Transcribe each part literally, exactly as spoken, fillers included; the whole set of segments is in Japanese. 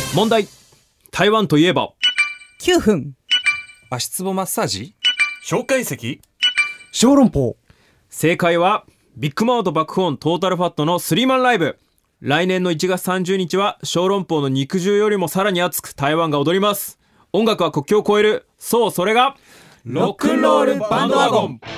問題。台湾といえばきゅうふん。 足つぼマッサージ。 蒋介石。 小籠包。 正解はビッグマウト爆本トータルファットのスリーマンライブ。来年のいちがつさんじゅうにちは小籠包の肉汁よりもさらに熱く台湾が踊ります。音楽は国境を越える。そう、それがロックンロールバンドワゴン。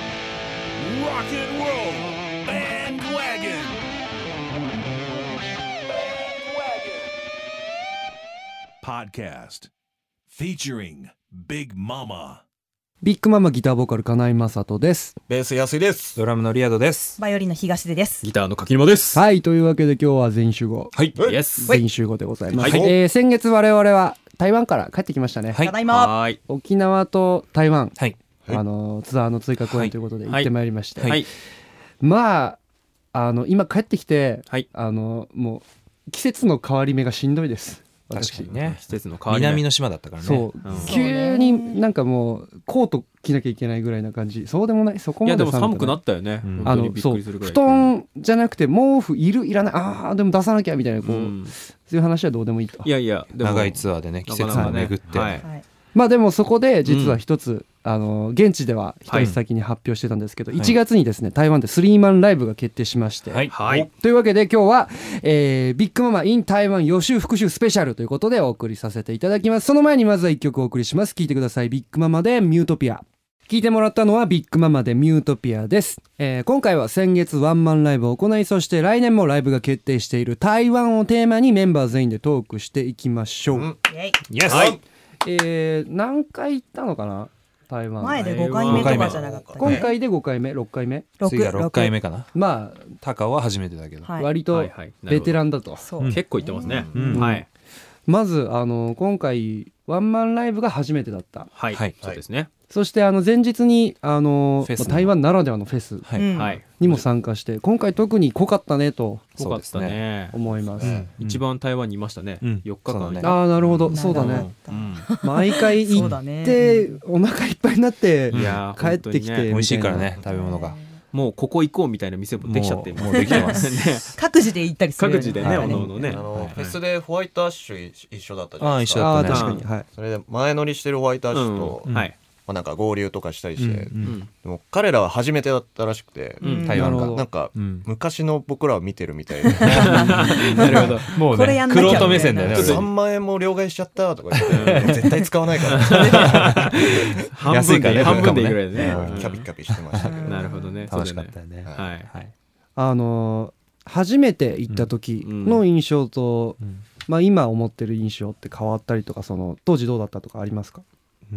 Podcast featuring Big Mama。 ビッグママギターボーカル金井雅人です。 ベース安井です。 ドラムのリアドです。 バイオリンの東出です。 ギターの柿沼です。 はい、というわけで今日は全員集合。 はい、イエス。 全員集合でございます。 はい、 えー、先月我々は台湾から帰ってきましたね。 はい、 ただいま。 はい、 沖縄と台湾、 はい、 あのツアーの追加公演ということで行ってまいりまして、 はいはい、 まああの今帰ってきて、はい、あのもう季節の変わり目がしんどいです。 確かにね、 季節の変わり目、 南の島だったからね。 そう、うん、急になんかもうコート着なきゃいけないぐらいな感じ。そうでもない、そこまで寒くない。いやでも寒くなったよね、うん、 あのそう布団じゃなくて毛布いるいらない、ああでも出さなきゃみたいなこう、うん、そういう話はどうでもいいと。 いやいやでも長いツアーでね季節を巡って、 はい、 まあでもそこで実は一つ、うん、あの現地では一足先に発表してたんですけど、はい、いちがつにですね台湾でスリーマンライブが決定しまして、はいはい、というわけで今日は、えー、ビッグママ in 台湾予習復習スペシャルということでお送りさせていただきます。その前にまずはいっきょくお送りします。聴いてください。ビッグママでミュートピア。聴いてもらったのはビッグママでミュートピアです、えー、今回は先月ワンマンライブを行い、そして来年もライブが決定している台湾をテーマにメンバー全員でトークしていきましょう、うん、 イエス、はい、 えー、何回行ったのかな台湾。 前でごかいめとかじゃなかったっけ。 今回でごかいめろっかいめ次がろっかいめかな。 まあ高は初めてだけど、 はい、割とベテランだと、 はいはい、結構行ってますね、 うんうん、はい。まずあの今回ワンマンライブが初めてだった。 はい、はい、そうですね。 そしてあの前日にあの台湾ならではのフェスにも参加して、今回特に濃かったねと濃かったね思います、うん、 一番台湾にいましたね、うん、よっかかんね。 ああなるほど、そうだね、うん、毎回行ってお腹いっぱいになって帰ってきて、 美味しいからね食べ物が。 もうここ行こうみたいな店もできちゃってもうできてますね。各自で行ったりする。 各自でね、おのおのね。 あのフェスでホワイトアッシュ一緒だったじゃなないですか。 ああ一緒だったね。確かに、はい。 それで前乗りしてるホワイトアッシュと、 うん、はい。 まあ、なんか合流とかしたりして、 うん、 でも彼らは初めてだったらしくて、 うん、 台湾がなんか、うん、昔の僕らを見てるみたいでなるほど、 もうねクロート目線だよね。 さんまんえんも両替しちゃったとか言って絶対使わないから半分で半分でいいぐらいでね、 キャピキャピしてましたけど、 なるほどね、 楽しかったよね。 はい、はい、 あのー、初めて行った時の印象と、うん、まあ、今思ってる印象って変わったりとか、その当時どうだったとかありますか？ うん、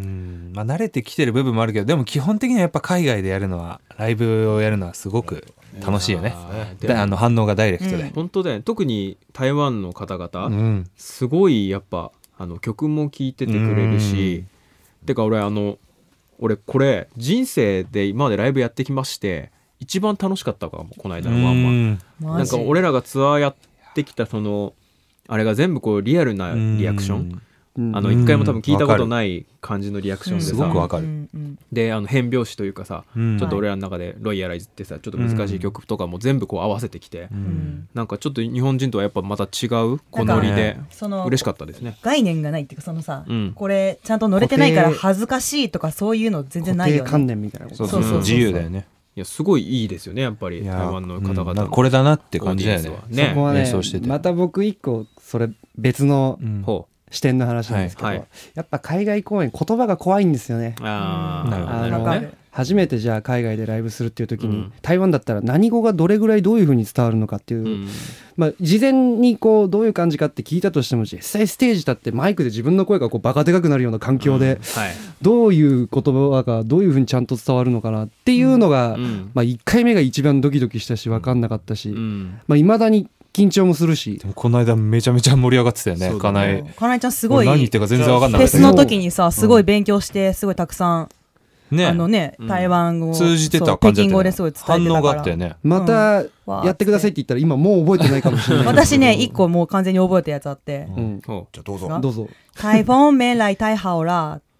まあ、慣れてきてる部分もあるけど、でも基本的にはやっぱ海外でやるのはライブをやるのはすごく楽しいよね。あの反応がダイレクトで、うん、 本当だよね。特に台湾の方々、うん、すごいやっぱあの曲も聴いててくれるし、てか俺あの俺これ人生で今までライブやってきまして一番楽しかったかも、この間のワンマン。なんか俺らがツアーやってきたそのあれが全部こうリアルなリアクション、あの一回も多分聞いたことない感じのリアクションでさ、 すごくわかる。 であの変拍子というかさ、うん、ちょっと俺らの中でロイヤライズってさちょっと難しい曲とかも全部こう合わせてきて、うん、なんかちょっと日本人とはやっぱまた違うこのりで嬉しかったですね。 概念がないっていうか、そのさ、うん、これちゃんと乗れてないから恥ずかしいとかそういうの全然ないよね。 固定観念みたいなこと。 そうそうそうそう、自由だよね。 いやすごいいいですよね、やっぱり台湾の方々の、 うん、これだなって感じだよね。 ね、そこはね、また僕一個それ別の、うん、視点の話なんですけど、はいはい、やっぱ海外公演言葉が怖いんですよね。 ああのなるほどね。初めてじゃあ海外でライブするっていう時に、うん、台湾だったら何語がどれぐらいどういう風に伝わるのかっていう、うん、まあ、事前にこうどういう感じかって聞いたとしても、実際ステージ立ってマイクで自分の声がこうバカでかくなるような環境で、うん、はい、どういう言葉がどういう風にちゃんと伝わるのかなっていうのが、うん、まあ、いっかいめが一番ドキドキしたし分かんなかったし、うん、まあ、未だに緊張もするし。 でもこの間めちゃめちゃ盛り上がってたよね。かなえかなえちゃんすごい何言ってるか全然分かんなかった。 フェスの時にさすごい勉強してすごいたくさん、ね、あのね、台湾語、 うん、通じてた感じだった、ね、 北京語ですごい伝えてたから反応があったよね。 またやってくださいって言ったら今もう覚えてないかもしれない私ね一個もう完全に覚えたやつあって、 うん、じゃあどうぞどうぞ。 台風没来太好了。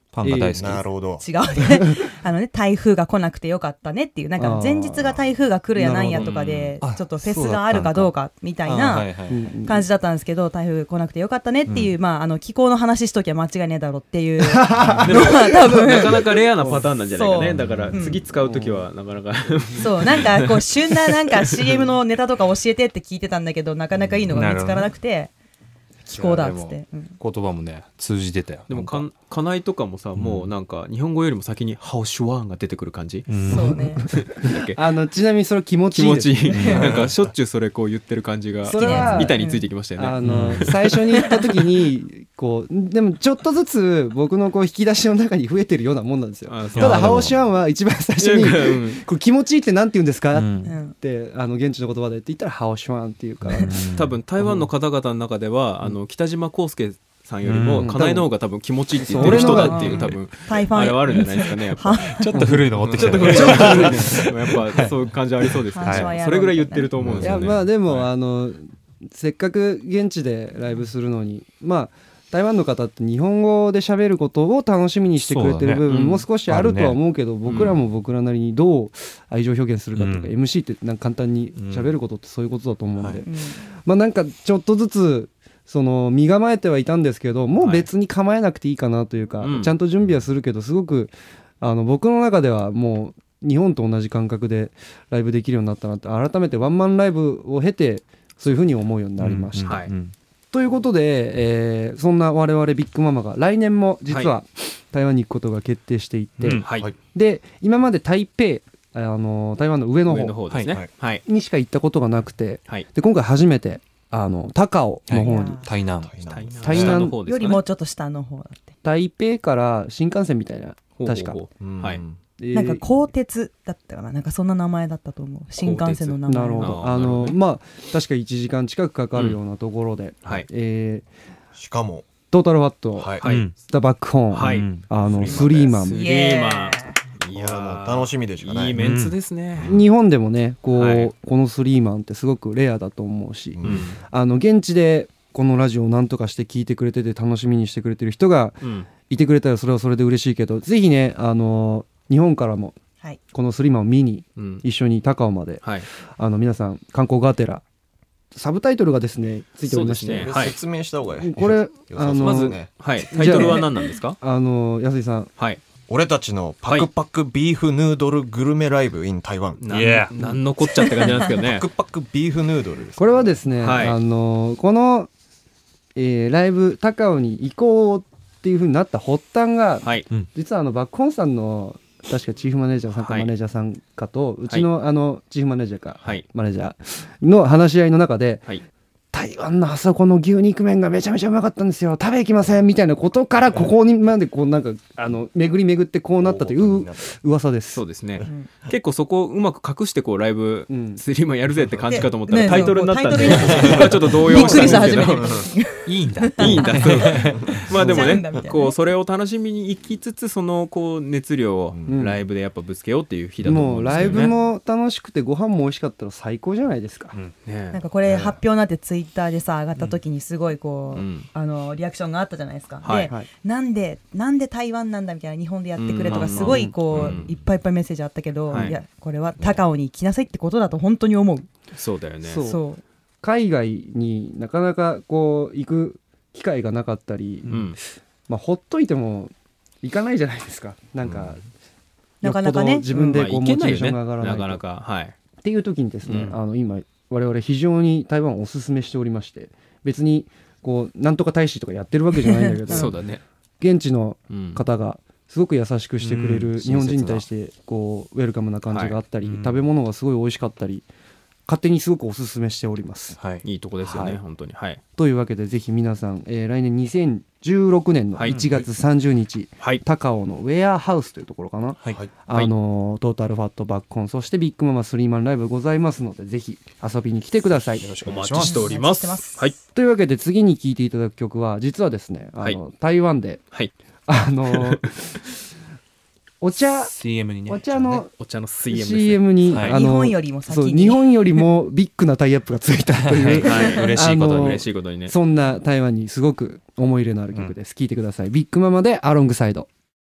パンが大好き、 なるほど。 違うねあのね台風が来なくてよかったねっていう、なんか前日が台風が来るやなんやとかでちょっとフェスがあるかどうかみたいな感じだったんですけど、台風来なくてよかったねっていう、うん、まああの気候の話しときゃ間違いねえだろっていう多分なかなかレアなパターンなんじゃないかね。だから次使うときはなかなか、うん、 そうなんかこう旬ななんか シーエム のネタとか教えてって聞いてたんだけど、なかなかいいのが見つからなくて、気候だっつって、うん、 言葉もね通じてたよ。 でもか家内とかもさ、うん、もうなんか日本語よりも先にハオシュワーンが出てくる感じ、 うん、そうねあのちなみにそれ気持ちいいです、 気持ちいいなんかしょっちゅうそれこう言ってる感じがそれは板についてきましたよね、 あの最初に言った時にこうでもちょっとずつ僕のこう引き出しの中に増えてるようなもんなんですよ。ただハオシュワーンは一番最初にこう気持ちいいってなんて言うんですか、うん、ってあの現地の言葉でって言ったらハオシュワーンっていうから、うん、 多分台湾の方々の中では、うん、あの北島康介さんよりも家内の方が多分気持ちいいって言ってる人だっていう、多分あれはあるんじゃないですかね。やっぱちょっと古いの持ってきた、ね、 ちょっと古いやっぱそういう感じありそうですね、はい、それぐらい言ってると思うんですよね。 いやまあでも、はい、あのせっかく現地でライブするのに、まあ台湾の方って日本語で喋ることを楽しみにしてくれてる部分も少しあるとは思うけど、僕らも僕らなりにどう愛情表現するかとか、うん、エムシー ってなんか簡単に喋ることってそういうことだと思うので、うん、まあなんかちょっとずつその身構えてはいたんですけど、もう別に構えなくていいかなというか、はい、ちゃんと準備はするけど、すごくあの僕の中ではもう日本と同じ感覚でライブできるようになったなって、改めてワンマンライブを経てそういうふうに思うようになりました、うんはい、ということで、えー、そんな我々ビッグママが来年も実は台湾に行くことが決定していて、うんはい、で今まで台北あの台湾の上の 方, 上の方ですね、はい、 にしか行ったことがなくて、はい、で今回初めてあの高雄の方に、はい、 台南台南よりもうちょっと下の方だって、 台北から新幹線みたいな確か、 はい、 なんか鋼鉄だったかな、なんかそんな名前だったと思う、新幹線の名前。 なるほど、あのまあ確かいちじかん近くかかるようなところで、うんはいえー、しかもトータルファット、はい、スタバックホーン、はい、あのスリーマンスリーマンいやもう楽しみでしかない、 いいメンツですね、 うん、日本でもねこう、はい、このスリーマンってすごくレアだと思うし、うん、あの現地でこのラジオを何とかして聞いてくれてて楽しみにしてくれてる人がいてくれたらそれはそれで嬉しいけど、ぜひねあの日本からもこのスリーマンを見に一緒に高尾まで、はい、あの皆さん観光がてらサブタイトルがですねついておりまして、 ねはい、説明した方がいい。 これあのまず、ねはい、タイトルは何なんですか？ あの安井さん、 はい、 俺たちのパクパクビーフヌードルグルメライブ in 台湾。 いや何のこっちゃって感じなんですけどね。 パクパクビーフヌードルです、ね、 これはですね、はい、あのこの、えー、ライブ高尾に行こうっていう風になった発端が、はい、実はあのバックホンさんの確かチーフマネージャーさんかマネージャーさんかと、はい、うちのあのチーフマネージャーか、はい、マネージャーの話し合いの中で、はい、台湾のあそこの牛肉麺がめちゃめちゃうまかったんですよ、食べ行きませんみたいなことからここにまでこうなんかあの巡り巡ってこうなったという噂です。 そうですね、うん、結構そこをうまく隠してこうライブスリーマンやるぜって感じかと思ったら、ね、タイトルになったんで、ね、ちょっと動揺したんですけどいいんだいいんだまあでもねこうそれを楽しみに行きつつそのこう熱量をライブでやっぱぶつけようっていう日だと思うんですよね、 うん、もうライブも楽しくてご飯も美味しかったら最高じゃないですか、うんね、なんかこれ発表になってツイッターでさ上がった時にすごいこう、うん、あのリアクションがあったじゃないですか、はい、で、はい、なんでなんで台湾なんだみたいな、日本でやってくれとかすごいこう、うん、いっぱいいっぱいメッセージあったけど、はい、いやこれは高尾に来なさいってことだと本当に思う。 そうだよね。 そうそう海外になかなかこう行く機会がなかったり、うんまあ、ほっといても行かないじゃないですか。なんか、うん、 なかなかね自分でこうモチベーションが上がらないと、 なかなか、はい、 っていう時にですね、うん、あの今我々非常に台湾をおすすめしておりまして、別にこうなんとか大使とかやってるわけじゃないんだけどそうだね、 現地の方がすごく優しくしてくれる、うん、日本人に対してこうウェルカムな感じがあったり、はい、食べ物がすごい美味しかったり、勝手にすごくおすすめしております、 はい、いいとこですよね、はい、本当に、はい、 というわけでぜひ皆さん、えー、来年にせんじゅうろくねんのいちがつさんじゅうにち、はい、高尾のウェアハウスというところかな、はい、あのー、トータルファットバックコン、そしてビッグママスリーマンライブございますので、ぜひ遊びに来てください。 よろしくお待ちしております。 はい、というわけで次に聴いていただく曲は実はですね、あの、はい、台湾で、はい、あのーお茶シーエム にね、 お茶のお茶の シーエム です、 ね、シーエム に、はい、あの日本よりも先に日本よりもビッグなタイアップがついたというはい、嬉しいこと嬉しいことにね、 そんな台湾にすごく思い入れのある曲です、うん、聴いてください。ビッグママでアロングサイド。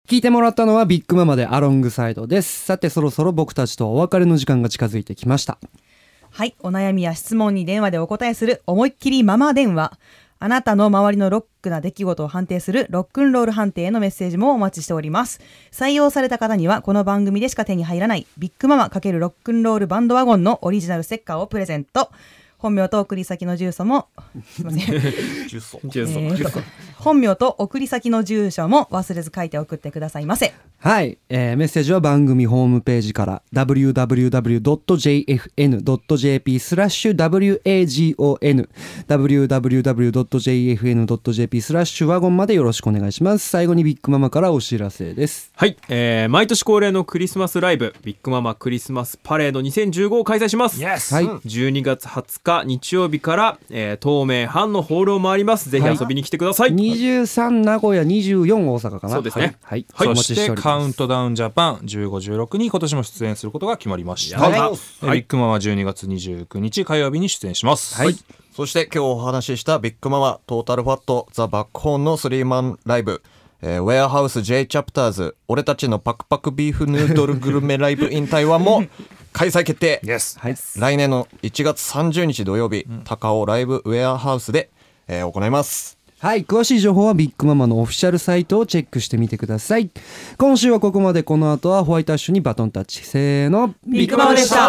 聞いてもらったのはビッグママでアロングサイドです。さてそろそろ僕たちとお別れの時間が近づいてきました。 はい、お悩みや質問に電話でお答えする思いっきりママ電話。あなたの周りのロックな出来事を判定するロックンロール判定へのメッセージもお待ちしております。採用された方にはこの番組でしか手に入らないビッグママ×ロックンロールバンドワゴンのオリジナルステッカーをプレゼント。本名と送り先の住所もすいません住所、えー、 本名と送り先の住所も忘れず書いて送ってくださいませ。 はい、えー、メッセージは番組ホームページから ダブリューダブリューダブリュードットジェイエフエヌドットジェーピー スラッシュ ワゴン ダブリューダブリューダブリュードットジェイエフエヌドットジェーピー スラッシュワゴンまでよろしくお願いします。最後にビッグママからお知らせです。 はい、えー、毎年恒例のクリスマスライブビッグママクリスマスパレードにせんじゅうごを開催します。 Yes、はい、 じゅうにがつはつか日曜日から、えー、東名阪のホールを回ります。ぜひ遊びに来てください。 にじゅうさん名古屋、にじゅうよん大阪かな。 そうですね。 はい、 はい、 おそして待ちしております。 カウントダウンジャパンじゅうご、じゅうろくに今年も出演することが決まりました。 はい、 はい、ビッグママじゅうにがつにじゅうくにち火曜日に出演します。 はい、 そして今日お話ししたビッグママトータルファットザバックホーンのスリーマンライブ、えー、ウェアハウス J チャプターズ俺たちのパクパクビーフヌードルグルメライブイン台湾も開催決定。 yes、 はい、 来年のいちがつさんじゅうにち土曜日、うん、高尾ライブウェアハウスで、えー、行います。 はい、詳しい情報はビッグママのオフィシャルサイトをチェックしてみてください。今週はここまで。この後はホワイトアッシュにバトンタッチ。せーの、 ビッグママでした。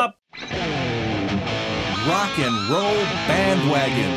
Rock and Roll Bandwagon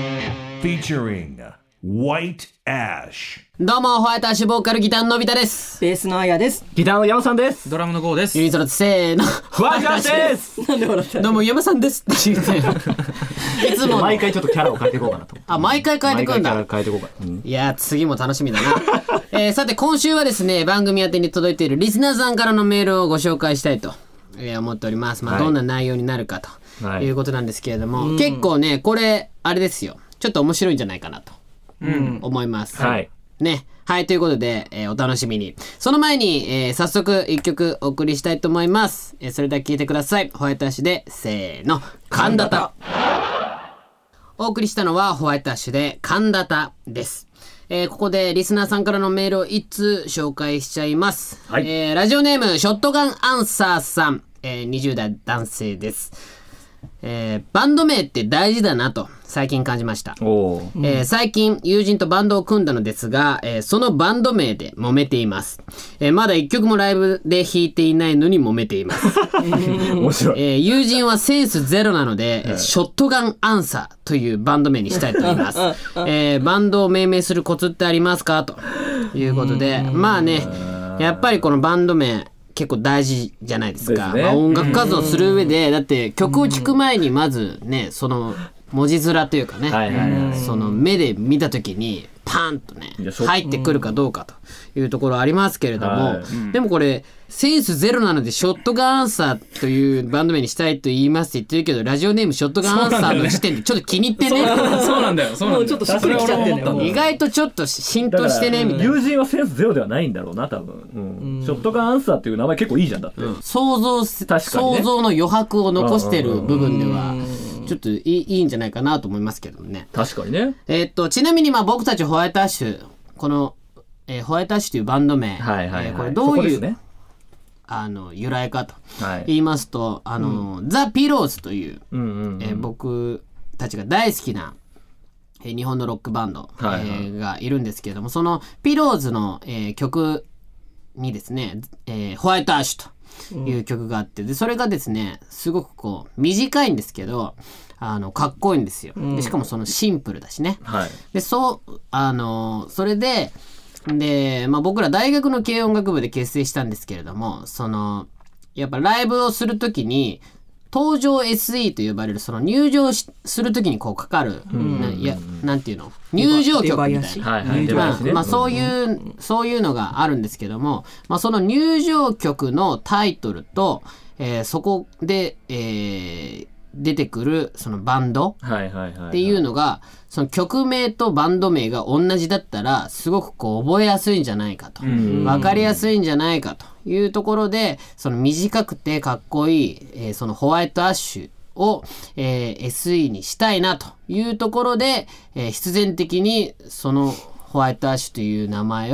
featuring White Ash。 どうもホワイトアッシュボーカルギターののび太です。 ベースのあやです。 ギターの山さんです。 ドラムのゴーです。 ユニゾロせーのホワイトアッシュです。 なんで笑ったの。 どうも山さんですって言っていつも毎回ちょっとキャラを変えていこうかなと。 あ、毎回変えてくんだ。 毎回キャラ変えていこうか、うん、 いや次も楽しみだな、えー、さて今週はですね番組宛てに届いているリスナーさんからのメールをご紹介したいと、えー、思っております。まあ、はい、どんな内容になるかということなんですけれども、はい、結構ねこれあれですよ、ちょっと面白いんじゃないかなと思います、うん、はいね。はい、ということで、えー、お楽しみに。その前に、えー、早速一曲お送りしたいと思います。えー、それだけ聴いてください。ホワイトアッシュでせーの、カンダタ。お送りしたのはホワイトアッシュでカンダタです。えー、ここでリスナーさんからのメールを一通紹介しちゃいます、はい。えー、ラジオネームショットガンアンサーさん、えー、にじゅう代男性です。えー、バンド名って大事だなと最近感じました。お、えー、最近友人とバンドを組んだのですが、えー、そのバンド名で揉めています。えー、まだ一曲もライブで弾いていないのに揉めています。 面白い。 えー、友人はセンスゼロなので、はい、ショットガンアンサーというバンド名にしたいと思います。えー、バンドを命名するコツってありますかということで、まあねやっぱりこのバンド名結構大事じゃないですか。まあ、音楽活動する上でだって曲を聴く前にまずねその文字面というかね、はいはいはい、その目で見た時にパンとね入ってくるかどうかというところありますけれども、はい、でもこれセンスゼロなのでショットガンアンサーというバンド名にしたいと言いますって言ってるけど、ラジオネームショットガンアンサーの時点でちょっと気に入ってね。 そうなんだよ。そうなんだよ。 ちょっとしっくりきちゃってんだよ。 意外とちょっと浸透してねみたいな。 友人はセンスゼロではないんだろうな多分、うん、ショットガンアンサーっていう名前結構いいじゃんだって、うん、 想像、確かにね、想像の余白を残してる部分ではちょっとい い, いいんじゃないかなと思いますけどね。 確かにね。 えー、っとちなみにまあ僕たちホワイトアッシュこの、えー、ホワイトアッシュというバンド名、はいはいはい、えー、これどういう、ね、あの由来かと言いますと、はい、あの、うん、ザ・ピローズという、うんうんうん、えー、僕たちが大好きな、えー、日本のロックバンド、はいはい、えー、がいるんですけれども、そのピローズの、えー、曲にですね、えー、ホワイトアッシュという曲があって、でそれがですねすごくこう短いんですけどあのかっこいいんですよ。でしかもそのシンプルだしね、はい、でそうあのそれでで、まあ、僕ら大学の軽音楽部で結成したんですけれども、そのやっぱライブをするときに登場 エスイー と呼ばれるその入場しするときにこうかかる、うん、な, やなんていうの入場曲みたいな、はいはい、まあまあ、そういうそういうのがあるんですけども、まあ、その入場曲のタイトルと、えー、そこで、えー、出てくるそのバンドっていうのがその曲名とバンド名が同じだったらすごくこう覚えやすいんじゃないかと、分かりやすいんじゃないかというところで、その短くてかっこいい、えー、そのホワイトアッシュを、えー、エスイー にしたいなというところで、えー、必然的にそのホワイトアッシュという名前を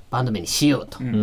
バンド名にしようと、うん、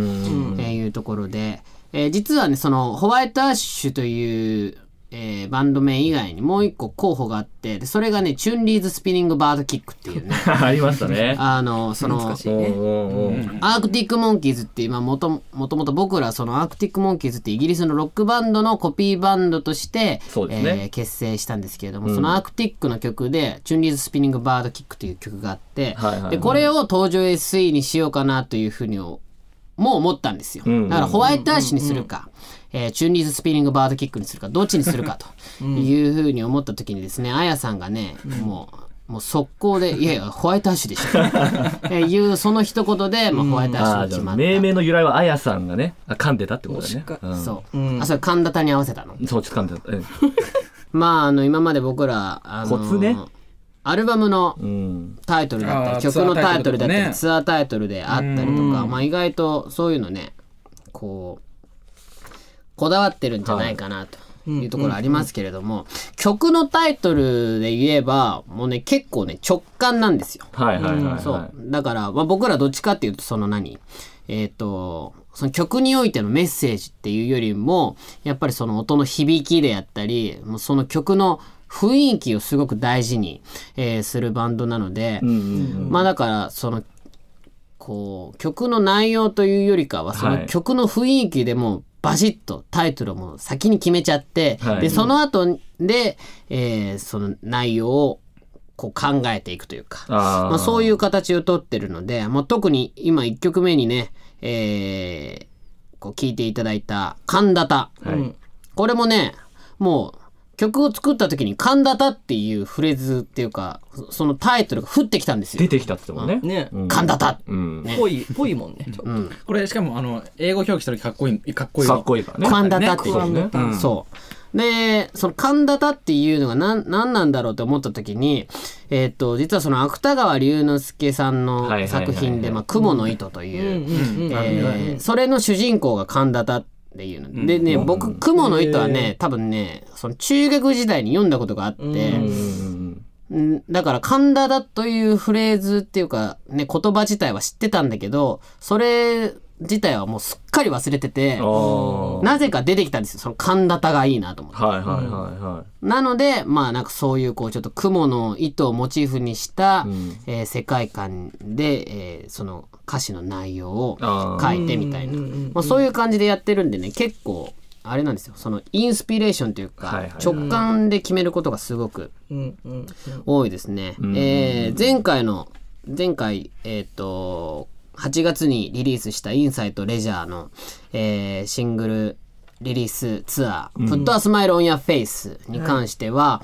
えー、いうところで、えー、実はねそのホワイトアッシュというえー、バンド名以外にもう一個候補があって、でそれがねチュンリーズスピニングバードキックっていうねありましたね。 あのその、ね、アークティックモンキーズって今もともともと僕らそのアークティックモンキーズってイギリスのロックバンドのコピーバンドとして、そうですね、えー、結成したんですけれども、うん、そのアークティックの曲でチュンリーズスピニングバードキックっていう曲があって、はいはいはい、でこれを登場 エスイー にしようかなというふうにも思ったんですよ。だからホワイトアッシュにするか、えー、チュンリーズスピニングバードキックにするかどっちにするかというふうに思った時にですね、あやさんがねもうもう速攻でいやいやホワイトアッシュでしょというその一言で、まあ、ホワイトアッシュが決まった。 命名の由来はあやさんがね噛んでたってことだね。 うん、そう、うん、あそれ神田田に合わせたの。 そう噛んでた、うん、 まああの今まで僕らあのコツねアルバムのタイトルだったり、うん、曲のタイトルだったりツアータイトルであったりとか、まあ、意外とそういうのねこうこだわってるんじゃないかなというところありますけれども、うんうんうん、曲のタイトルで言えばもうね結構ね直感なんですよ。 はいはいはい、はい、 そうだから、まあ、僕らどっちかっていうとその何えっとその曲においてのメッセージっていうよりもやっぱりその音の響きであったりもうその曲の雰囲気をすごく大事に、えー、するバンドなので、うんうんうん、まあだからそのこう曲の内容というよりかはその曲の雰囲気でもバシッとタイトルも先に決めちゃって、はい、でその後で、えー、その内容をこう考えていくというか、あ、まあ、そういう形をとってるので、まあ、特に今いっきょくめにね、えー、こう聴いていただいた神田田、はい、これもねもう曲を作った時に神田田っていうフレーズっていうかそのタイトルが降ってきたんですよ。 出てきたって言ってもね、 うん、神田田、 うん、ね、ぽいぽいもんねちょっと、うん、これしかもあの英語表記した時かっこいいかっこいいかっこいいからね神田田っていう、ね、うん、そうでその神田田っていうのが何何なんだろうって思った時に、えー、っと実はその芥川龍之介さんの作品で「雲の糸」というそれの主人公が神田田っていうのでね、僕雲の糸はね多分ねその中学時代に読んだことがあって、だから神田だというフレーズっていうかね言葉自体は知ってたんだけどそれ自体はもうすっかり忘れててなぜか出てきたんですよ。その神田がいいなと思って、はいはいはいはい、なのでまあなんかそういうこうちょっと雲の糸をモチーフにした、うん、えー、世界観で、えー、その歌詞の内容を書いてみたいな、まあ、そういう感じでやってるんでね結構あれなんですよ。そのインスピレーションというか、はいはい、直感で決めることがすごく多いですね、うん、えー、前回の前回えっとはちがつにリリースしたインサイトレジャーの、えー、シングルリリースツアー、うん、Put a Smile on Your Face に関しては、はい、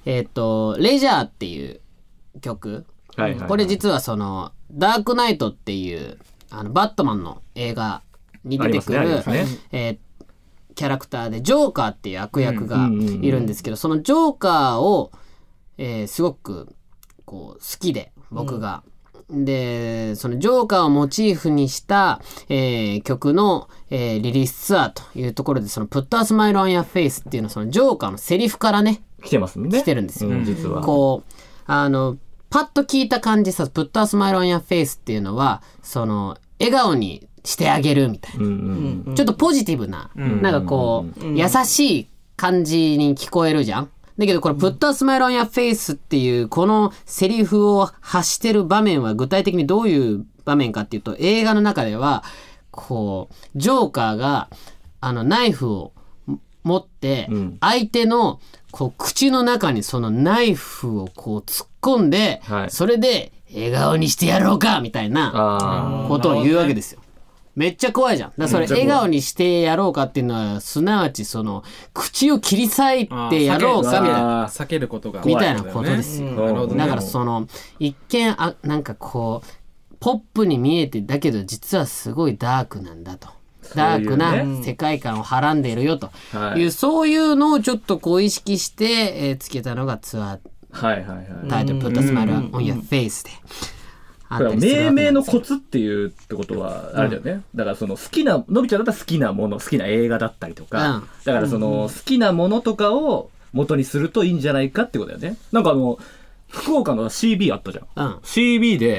えっとレジャーっていう曲、はいはいはい、これ実はそのダークナイトっていうあのバットマンの映画に出てくる、ねねえー、キャラクターでジョーカーっていう悪役がいるんですけど、そのジョーカーを、えー、すごくこう好きで僕が、うん、でそのジョーカーをモチーフにした、えー、曲の、えー、リリースツアーというところでその Put a Smile on Your Face っていうのはそのジョーカーのセリフからね来てますね。 来てるんですよ、 うん、実はこうあのパッと聞いた感じさ Put a Smile on Your Face っていうのはその笑顔にしてあげるみたいな、うんうん、ちょっとポジティブな、うん、なんかこう、うん、優しい感じに聞こえるじゃん。だけどこれ Put a Smile on Your Face っていうこのセリフを発してる場面は具体的にどういう場面かっていうと、映画の中ではこうジョーカーがあのナイフを持って相手のこう口の中にそのナイフをこう突っ込んで、はい、それで笑顔にしてやろうかみたいなことを言うわけですよ。めっちゃ怖いじゃん。だからそれ笑顔にしてやろうかっていうのはすなわちその口を切り裂いてやろうかみたいな避けることがみたいなことですよ、うん、だからその一見あなんかこうポップに見えてだけど実はすごいダークなんだと、ダークな世界観をはらんでいるよという、はい、そういうのをちょっとこう意識して、えー、つけたのがツアー、はいはいはい、タイトル Put a Smile on Your Face で命名のコツっていうってことはあれだよね、うん、だからその好きなのびちゃんだったら好きなもの好きな映画だったりとか、うん、だからその好きなものとかを元にするといいんじゃないかってことだよね。なんかあの福岡の シービー あったじゃん、うん、シービー で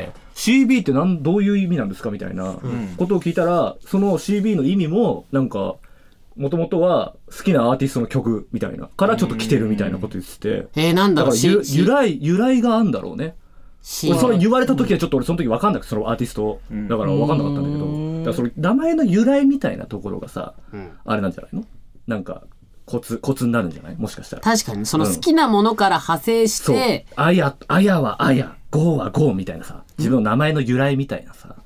シービー ってなんどういう意味なんですかみたいなことを聞いたら、その シービー の意味もなんかもともとは好きなアーティストの曲みたいなからちょっと来てるみたいなこと言ってて、 えー、なんだろう、 だから由来由来があるんだろうね。俺それ言われた時はちょっと俺その時分かんなくて、そのアーティストだから分かんなかったんだけど、だからその名前の由来みたいなところがさ、うん、あれなんじゃないの？なんかコツコツになるんじゃない？もしかしたら。 確かにその好きなものから派生して、 うん、あやあやはあや、ゴーはゴーみたいなさ、自分の名前の由来みたいなさ。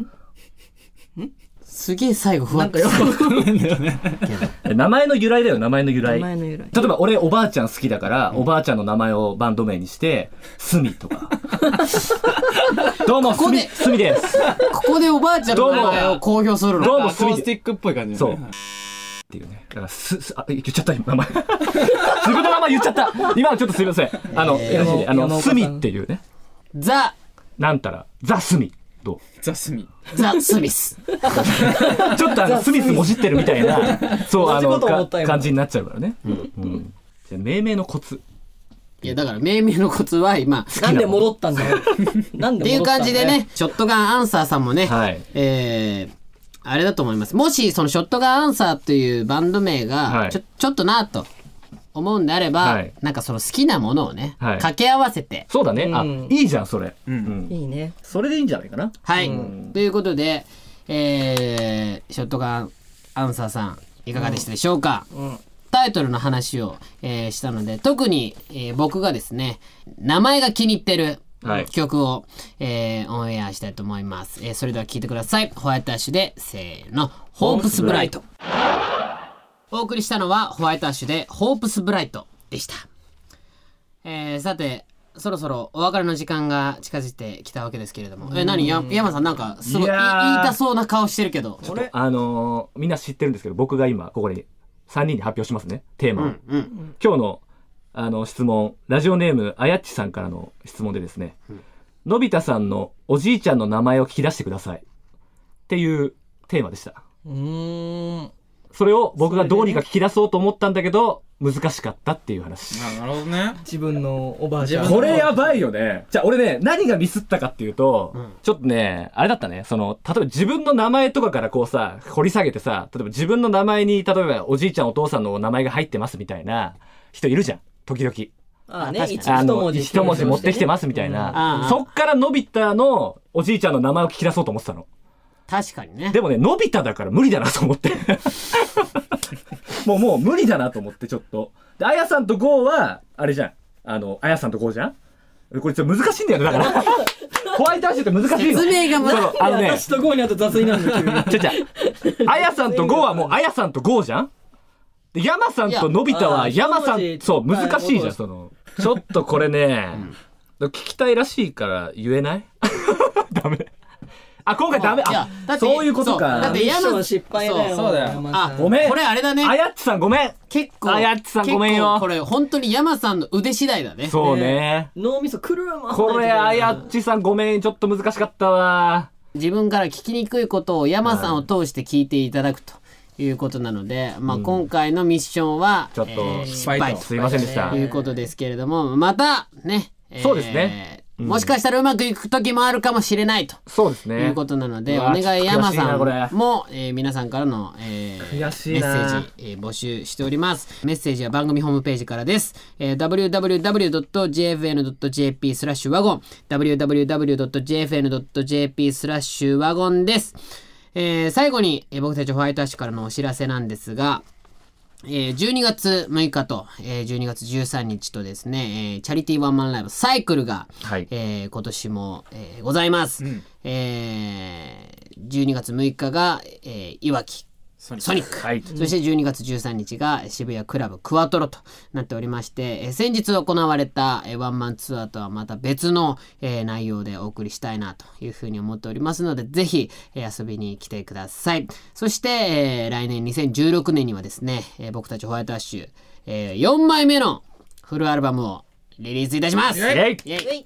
すげえ最後ふわっとよくわかんないんだよね。 名前の由来だよ、名前の由来。 名前の由来。 例えば俺おばあちゃん好きだから、うん、おばあちゃんの名前をバンド名にしてスミとか。どうもスミスミです。 ここでおばあちゃんの名前を公表するの。 どうもスミ。 アコースティックっぽい感じ、ね。 そう。っていうね。だからすすあ言っちゃった名前。自分の名前言っちゃった。今のちょっとすみません。あの、えー、あのスミっていうね。 ザなんたらザスミ。 ザ・スミザ・スミスちょっとあのスミスもじってるみたいなそうあの感じになっちゃうからね、うんうん、じゃあ命名のコツ。 いやだから命名のコツは今なんで戻ったんだよなんで戻ったんだよっていう感じでね、ショットガンアンサーさんもね、 はい、 えー、あれだと思います。もしそのショットガンアンサーというバンド名がちょ、はい、ちょっとなと思うんであれば、はい、なんかその好きなものをね、はい、掛け合わせて。 そうだね、あ、うん、いいじゃんそれ、 うんうん、いいね、 それでいいんじゃないかな。 はい、 うん、ということで、えー、ショットガンアンサーさんいかがでしたでしょうか、うんうん、タイトルの話を、えー、したので、特に、えー、僕がですね名前が気に入ってる曲を、はい、えー、オンエアしたいと思います、えー、それでは聴いてください。ホワイトアッシュでせーの、ホープスブライト。お送りしたのはホワイトアッシュでホープスブライトでした。えー、さてそろそろお別れの時間が近づいてきたわけですけれども、え何や山さんなんかすごい言いたそうな顔してるけど、 俺あのー、みんな知ってるんですけど、僕が今ここにさんにんに発表しますね、テーマを、うんうん、今日のあの質問、ラジオネームあやっちさんからの質問でですね、うん、のび太さんのおじいちゃんの名前を聞き出してくださいっていうテーマでした。うーん、それを僕がどうにか聞き出そうと思ったんだけど難しかったっていう話。 なるほどね。 自分のおばあちゃん、 これやばいよね。じゃあ俺ね、何がミスったかっていうと、うん、ちょっとねあれだったね、その例えば自分の名前とかからこうさ掘り下げてさ、例えば自分の名前に例えばおじいちゃんお父さんの名前が入ってますみたいな人いるじゃん時々。 ああね、一文字一文字持ってきてますみたいな、うん、そっからのび太のおじいちゃんの名前を聞き出そうと思ってたの。 確かにね。 でもね、のび太だから無理だなと思ってもうもう無理だなと思って、ちょっとであやさんとゴーはあれじゃん、あのあやさんとゴーじゃん、これちょっと難しいんだよね、だからホワイトアッシュって難しいの。 説明が難しい。 あのね、私とゴーにあと雑になるんだよ。 ちゃちゃあやさんとゴーはもうあやさんとゴーじゃん。で山さんとのび太は山さん、そう難しいじゃん。そのちょっとこれね、うん、聞きたいらしいから言えないダメ。あ、今回ダメ。あ、そういうことか。 だって山の失敗だよ。 そうだよ。 あ、ごめん。これあれだね。 あやっちさんごめん。 結構。 あやっちさんごめんよ。 これ本当に山さんの腕次第だね。 そうね。 脳みそくるま。 これあやっちさんごめん、ちょっと難しかったわ。 自分から聞きにくいことを山さんを通して聞いていただくということなので、まあ今回のミッションはちょっと失敗とすいませんでした。 ということですけれども、またね。 そうですね。 もしかしたらうまくいく時もあるかもしれないと、 そうですね、 いうことなので、お願い山さんも、えー、皆さんからの、えー、メッセージ、えー、募集しております。メッセージは番組ホームページからです、えー、ダブリューダブリューダブリュードットジェイエフエヌドットジェーピースラッシュワゴン ダブリューダブリューダブリュードットジェイエフエヌドットジェーピースラッシュワゴンです。えー、最後に、えー、僕たちホワイトアッシュからのお知らせなんですが、えー、じゅうにがつむいかと、えー、じゅうにがつじゅうさんにちとですね、えー、チャリティーワンマンライブサイクルが、はい、えー、今年も、えー、ございます、うん、えー、じゅうにがつむいかが、えー、いわきソニック、ソニック、はい、そしてじゅうにがつじゅうさんにちが渋谷クラブクワトロとなっておりまして、えー、先日行われた、えー、ワンマンツアーとはまた別の、えー、内容でお送りしたいなというふうに思っておりますので、ぜひ、えー、遊びに来てください。そして、えー、来年にせんじゅうろくねんにはですね、えー、僕たちホワイトアッシュ、えー、よんまいめのフルアルバムをリリースいたします。イエイイエイ、ね、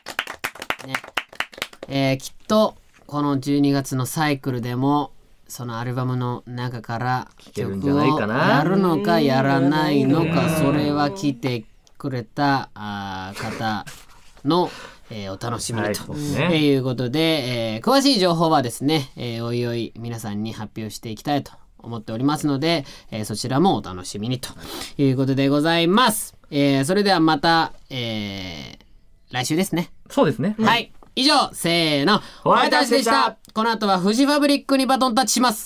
えー、きっとこのじゅうにがつのサイクルでもそのアルバムの中から曲をやるのかやらないのか、それは来てくれたあ方の、 えー、お楽しみにと、はいね、いうことで、えー、詳しい情報はですね、えー、おいおい皆さんに発表していきたいと思っておりますので、えー、そちらもお楽しみにということでございます。えー、それではまた、えー、来週ですね。 そうですね。 はい。以上、せーの、ホワイトアッシュでした。この後はフジファブリックにバトンタッチします。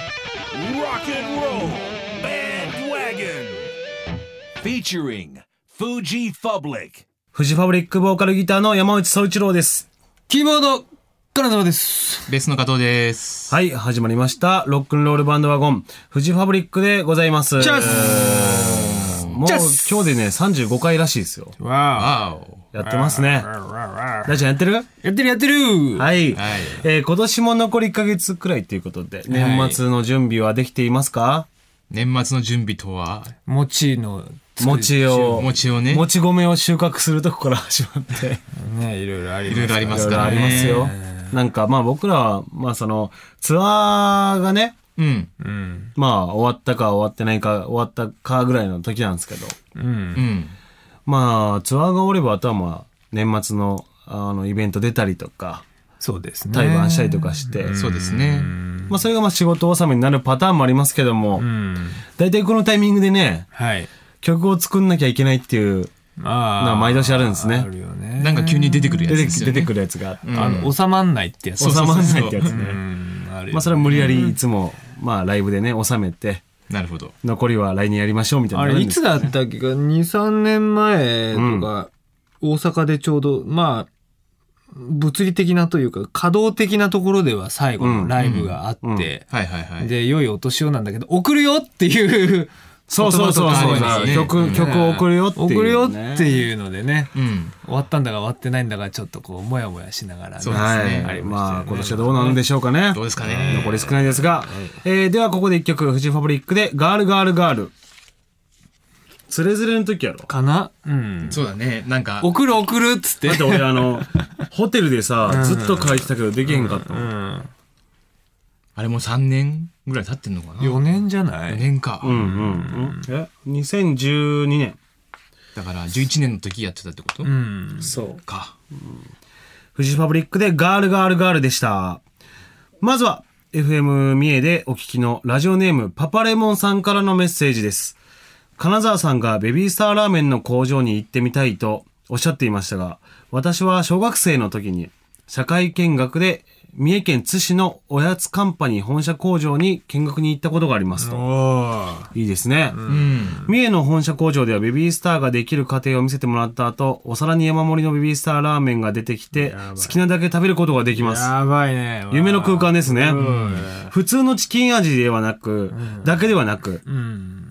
Featuring Fuji Public。 フジファブリックボーカルギターの山内総一郎です。 キーボード金沢です。 ベースの加藤です。 はい、始まりましたロックンロールバンドワゴンフジファブリックでございます。 チャスもう今日でねさんじゅうごかいらしいですよ。 わーやってますね。大ちゃんやってる？ やってるやってる。 はい、はい、えー、今年も残りいっかげつくらいということで、年末の準備はできていますか？はい、 年末の準備とは餅の餅を餅をね餅米を収穫するとこから始まってね、いろいろあります。 いろいろありますからね。 いろいろありますよ。なんかまあ僕らはまあそのツアーがね、 うんうん、まあ終わったか終わってないか終わったかぐらいの時なんですけど、 うんうん、 まあツアーが終わればあとはまあ年末のあのイベント出たりとか、 そうですね、 対バンしたりとかして、 うん、そうですね。 まあそれがまあ仕事納めになるパターンもありますけども、うん、だいたいこのタイミングでね、 はい、 曲を作んなきゃいけないっていうのは毎年あるんですね。 あるよね。 なんか急に出てくるやつですよね。 出てくるやつが、 うん、あの収まんないってやつ。 収まんないってやつね。まあそれは無理やりいつもまあライブでね収めて、 なるほど。 残りは来年やりましょうみたいな、ね。 あれいつだったっけか、に、さんねんまえとか、うん、大阪でちょうどまあ物理的なというか稼働的なところでは最後のライブがあって、うんうんうん、 はいはいはい。 で良いお年をなんだけど送るよっていう。 そうそうそうそう、ね、曲、うん、曲を送るよっていう、ね、 送るよっていうのでね、 うん、 終わったんだか終わってないんだかちょっとこうもやもやしながら、ね、 そうですね、はい、まあ今年はどうなるんでしょうかね。 どうですかね。 残り少ないですが、えー、ではここで一曲フジファブリックでガールガールガール。つれづれの時やろかな、 うん、そうだね。なんか送る送るっつって、 だって俺あのホテルでさずっと書いてたけどできへんかったの、うんうん、 あれもさんねんぐらい経ってんのかな。 よねんじゃない？ よねんか。 うんうんうん。えにせんじゅうにねんだからじゅういちねんの時やってたってこと？ うん、そうか、うん、フジファブリックでガールガールガールでした。まずは エフエム 三重でお聞きのラジオネームパパレモンさんからのメッセージです。金沢さんがベビースターラーメンの工場に行ってみたいとおっしゃっていましたが、私は小学生の時に社会見学で三重県津市のおやつカンパニー本社工場に見学に行ったことがありますと。いいですね、うん、三重の本社工場ではベビースターができる過程を見せてもらった後、お皿に山盛りのベビースターラーメンが出てきて好きなだけ食べることができます。 やばいね。 夢の空間ですね、うん、普通のチキン味ではなく、うん、だけではなく、うん、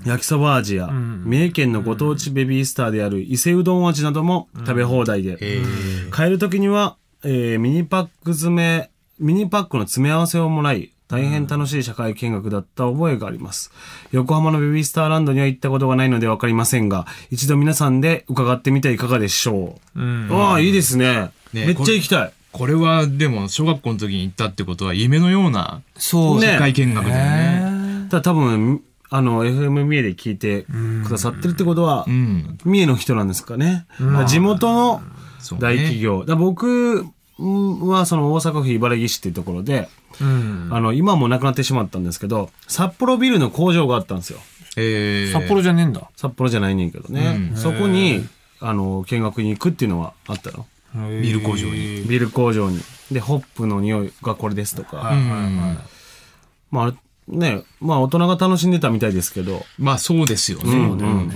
焼きそば味や、うん、三重県のご当地ベビースターである伊勢うどん味なども食べ放題で、うん、帰る時には、えー、ミニパック詰めミニパックの詰め合わせをもらい、大変楽しい社会見学だった覚えがあります。横浜のベビースターランドには行ったことがないのでわかりませんが、一度皆さんで伺ってみていかがでしょう。うん、ああ、いいですね。ね、めっちゃ行きたい。 これはでも小学校の時に行ったってことは夢のようなそう社会見学だよね。 ただ多分あの エフエム 三重で聞いてくださってるってことは、うん、三重の人なんですかね。うん、地元の大企業。ね、だ僕はその大阪府茨木市っていうところで、うん、あの今もなくなってしまったんですけど、札幌ビルの工場があったんですよ。 えー、札幌じゃねえんだ。 札幌じゃないねんけどね、うん、そこにあの見学に行くっていうのはあったの。 ビル工場にビル工場にでホップの匂いがこれですとか、はいはいはい、まあね、まあ大人が楽しんでたみたいですけど、 まあそうですよね、うんうんうん、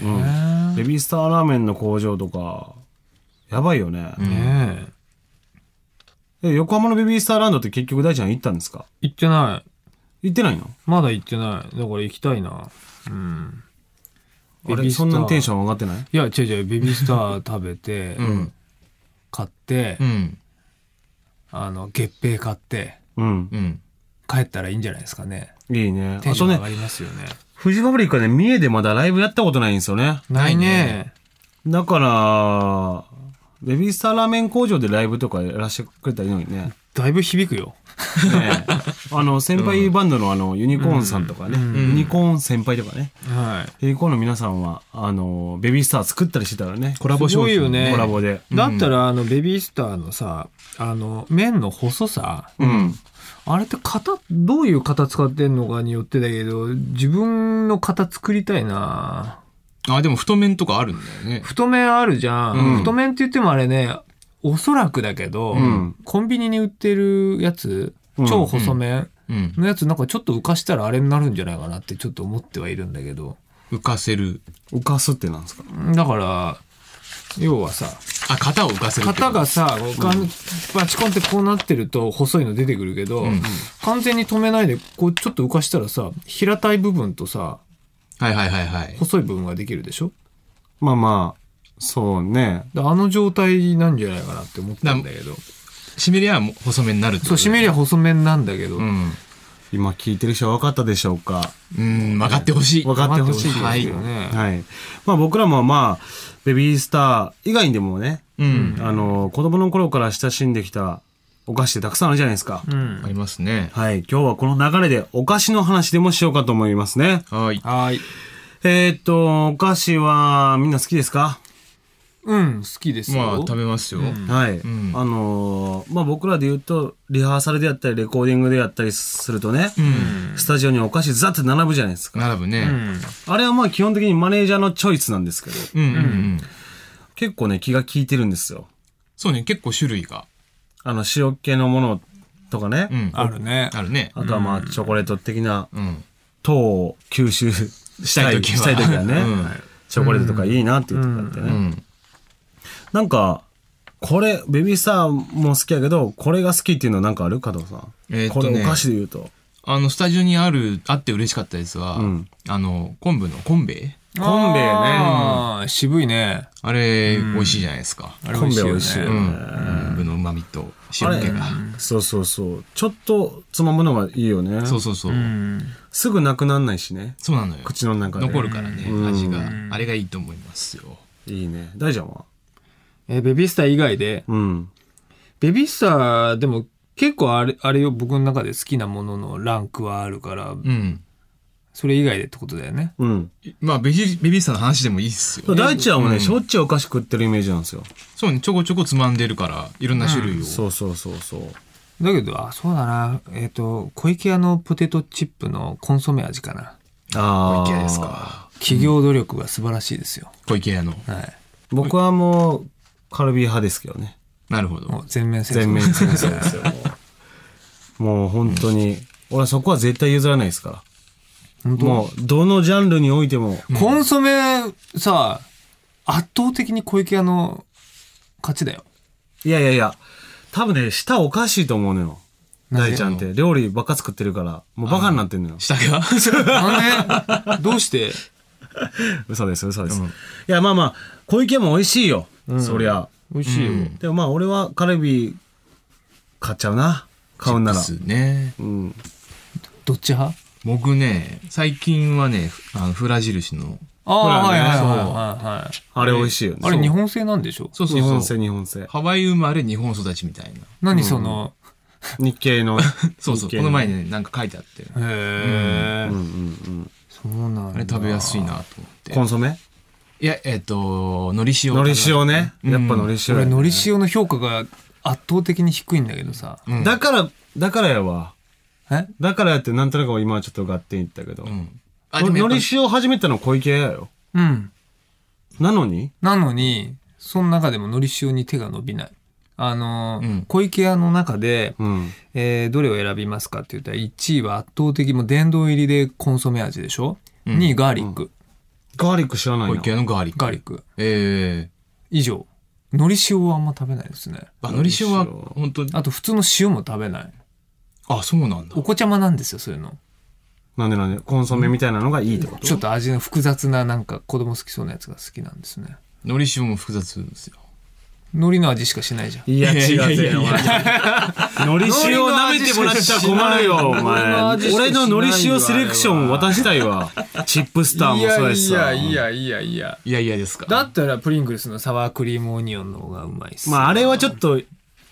ベビースターラーメンの工場とかやばいよね、うん、ねえ。横浜のベビースターランドって結局大ちゃん行ったんですか？ 行ってない。 行ってないの？ まだ行ってない。だから行きたいな。うん。 あれそんなテンション上がってない？ いや違う違う、ベビースター食べて、うん、買って、うん、あの月餅買って、うん、帰ったらいいんじゃないですかね。 いいね。 テンション上がりますよね。 フジファブリックはね、三重でまだライブやったことないんですよね。 ないね。 だからベビースターラーメン工場でライブとかやらせてくれたらいいのにね。 だいぶ響くよ。 ね、あの先輩バンドのあのユニコーンさんとかね、うん、ユニコーン先輩とかね、はい、ユニコーンの皆さんはあのベビースター作ったりしてたらね、 コラボ商品よね、 コラボで。 だったらあのベビースターのさ、あの面の細さ、うん、あれって型どういう型使ってんのかによってだけど、自分の型作りたいな。 あ、でも太麺とかあるんだよね。 太麺あるじゃん、うん、太麺って言ってもあれね、おそらくだけど、うん、コンビニに売ってるやつ、超細麺のやつなんかちょっと浮かしたらあれになるんじゃないかなってちょっと思ってはいるんだけど。 浮かせる。 浮かすってなんですか？ だから要はさ、 あ、型を浮かせるって型がさ、うん、バチコンってこうなってると細いの出てくるけど、うん、完全に止めないでこうちょっと浮かしたらさ、平たい部分とさ、 はいはいはいはい、 細い部分ができるでしょ。 まあまあそうね。 あの状態なんじゃないかなって思ったんだけど。 湿りは細麺になるってこと。 そう、湿りは細麺なんだけど、うん、 今聞いてる人は分かったでしょうか。 うん、分かってほしい。 分かってほしいですよね。はい。まあ僕らもまあベビースター以外にでもね、うん、あの子供の頃から親しんできたお菓子ってたくさんあるじゃないですか。 うん、ありますね。 はい。今日はこの流れでお菓子の話でもしようかと思いますね。 はい。 はい。 えー、っとお菓子はみんな好きですか？ うん、好きですよ。 まあ食べますよ。うん、 はい。うん、あのー、まあ僕らで言うとリハーサルであったりレコーディングであったりするとね、うん、スタジオにお菓子ザッと並ぶじゃないですか。 並ぶね。 うん、あれはまあ基本的にマネージャーのチョイスなんですけど、うんうんうん、結構ね気が利いてるんですよ。 そうね、結構種類が。 あの塩気のものとかね、 うん、あるね。 あるね。 あとはまあチョコレート的な糖を吸収したい時は、したい時はね、うん、チョコレートとかいいなっていう時があってね。うんうん、なんかこれベビースターも好きやけどこれが好きっていうのは何かある？加藤さん、えーっとね、これお菓子で言うとあのスタジオにあるあって嬉しかったやつは、うん、あの昆布の昆布昆布ね、 あー渋いね。 あれ、うん、美味しいじゃないですか。 あれ昆布美味しいよね。 昆布の旨味と塩気が、 そうそうそう、ちょっとつまむのがいいよね。 そうそうそう、うん、 すぐなくなんないしね。 そうなのよ、 口の中で残るからね、うん、味があれがいいと思いますよ。 いいね。大ちゃんは？ えー、ベビースター以外で、うん、ベビースターでも結構あれあれよ、僕の中で好きなもののランクはあるから、うん、それ以外でってことだよね。 うん、まあベビーベビースターの話でもいいっすよ、ね。 大ちゃんはね、うん、しょっちゅうお菓子食ってるイメージなんですよ。 そうね、ちょこちょこつまんでるからいろんな種類を、うん、 そうそうそうそう。 だけどあそうだな、えっ、ー、と小池屋のポテトチップのコンソメ味かな。 ああ、小池屋ですか。 企業努力が素晴らしいですよ、 小池屋の。 はい。 僕はもうカルビー派ですけどね。 なるほど。もう全面戦争。 全面戦争ですよ。もう本当に、うん、俺はそこは絶対譲らないですから。もうどのジャンルにおいても、 うん、コンソメさ圧倒的に小池屋の勝ちだよ。 いやいやいや、多分ね舌おかしいと思うのよ。大ちゃんって料理ばっか作ってるからもうバカになってんのよ。 舌がなんでどうして嘘です嘘です、うん、いやまあまあ小池も美味しいよ、うん、そりゃ美味しいよ、うん、 でもまあ俺はカルビー買っちゃうな、買うんなら。 チップスね、 うん、 どっち派？ 僕ね最近はねあのフラ印のああ、はいはいはいはい。 あれ美味しいよね。 あれ日本製なんでしょ？ そうそうそう。 日本製日本製。 ハワイ生まれ日本育ちみたいな。 何その、 うん、日系のそうそう、この前ねなんか書いてあって。へえ、うんうんうん、そうなんだ。 あれ食べやすいなと思って。 コンソメ？ いや、えっと海苔塩。 海苔塩ね、やっぱ海苔塩、 俺海苔塩の評価が圧倒的に低いんだけどさ、 うん、だからだからやわ。え？だからやってなんとなく今はちょっと合点いったけど、うん、海苔塩始めたの小池屋よ。 うん。 なのになのにその中でも海苔塩に手が伸びない。あのーうん、小池屋の中で、うんえー、どれを選びますかって言ったらいちいは圧倒的も殿堂入りでコンソメ味でしょ、うん、にいガーリック、うん、 ガーリック知らないな。 小池屋のガーリックガーリックえー、 以上。海苔塩はあんま食べないですね。 あ、海苔塩は本当に。 あと普通の塩も食べない。 あ、そうなんだ。 お子ちゃまなんですよそういうの。 なんでなんでコンソメみたいなのがいいってこと？ ちょっと味の複雑ななんか子供好きそうなやつが好きなんですね。 海苔塩も複雑ですよ。 海苔の味しかしないじゃん。 いや違う違う。海苔塩を舐めてもらっちゃ困るよお前。俺の海苔塩セレクション渡したいわ。チップスターもそうやしさ。 いやいやいやいやいやいやですか。 だったらプリングルスのサワークリームオニオンの方がうまいっす。 まああれはちょっと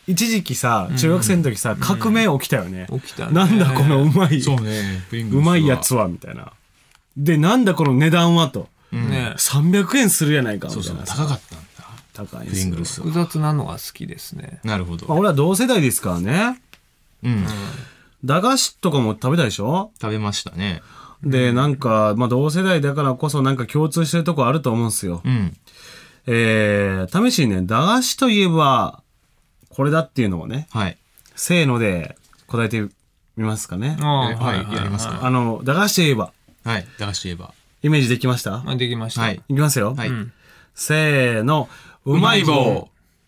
一時期さ中学生の時さ、うん、革命起きたよね、 起きたね。 なんだこのうまい、 そうね、 うまいやつはみたいな。でなんだこの値段はと、ね、さんびゃくえんするやないかみたいな。 そうそう、高かったんだ。 高いプリングルスは複雑なのが好きですね。 なるほど。 まあ、俺は同世代ですからね。 うん、うん、 駄菓子とかも食べたでしょ。 食べましたね。 でなんか、まあ、同世代だからこそなんか共通してるとこあると思うんですよ。うん、えー、試しにね駄菓子といえばこれだっていうのをね、はい、せーので答えてみますかね。 あ、はい、はい、やりますか。 あの駄菓子といえば、 はい、駄菓子といえばイメージできました？ できました。 はい、いきますよ。 はい、うん、 せーの、うまい棒。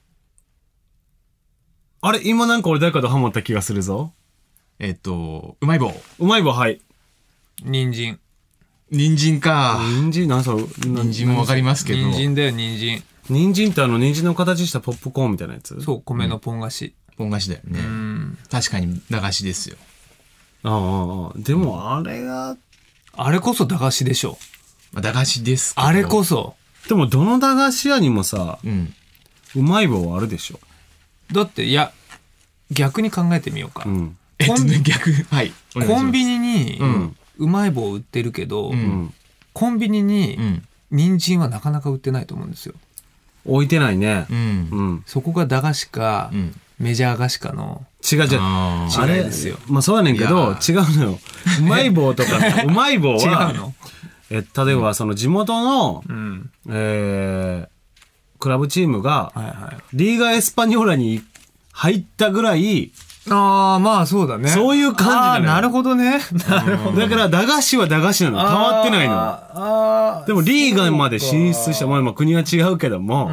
あれ今なんか俺誰かとハモった気がするぞ。 えっとうまい棒。 うまい棒、はい。 人参。 人参か。 人参なんそう。 人参もわかりますけど。 人参だよ、人参。 人参ってあの人参の形したポップコーンみたいなやつ？ そう、米のポン菓子。 うん、ポン菓子だよね。うん、確かに駄菓子ですよ。 ああ、でもあれが、 あれこそ駄菓子でしょ。 まあ、駄菓子ですけど。 あれこそ。 でもどの駄菓子屋にもさ、うん、うまい棒はあるでしょ。 だっていや逆に考えてみようか。うん、 コンビ、逆、はい、 コンビニにうまい棒売ってるけど、うん、コンビニに人参はなかなか売ってないと思うんですよ。 置いてないね。 うんうん、そこが駄菓子か、うん、メジャー菓子かの違う違うあれですよ。まあそうやねんけど違うのよ。うまい棒とかうまい棒は違うの。え例えばその地元の、うん、えー、クラブチームが、はいはい、リーガエスパニョーラに入ったぐらい。 ああ、まあそうだね。 そういう感じだね。 なるほどね。 なるほど。だから駄菓子は駄菓子なの。変わってないの。ああ。でもリーガまで進出した、まあ国は違うけども、うん、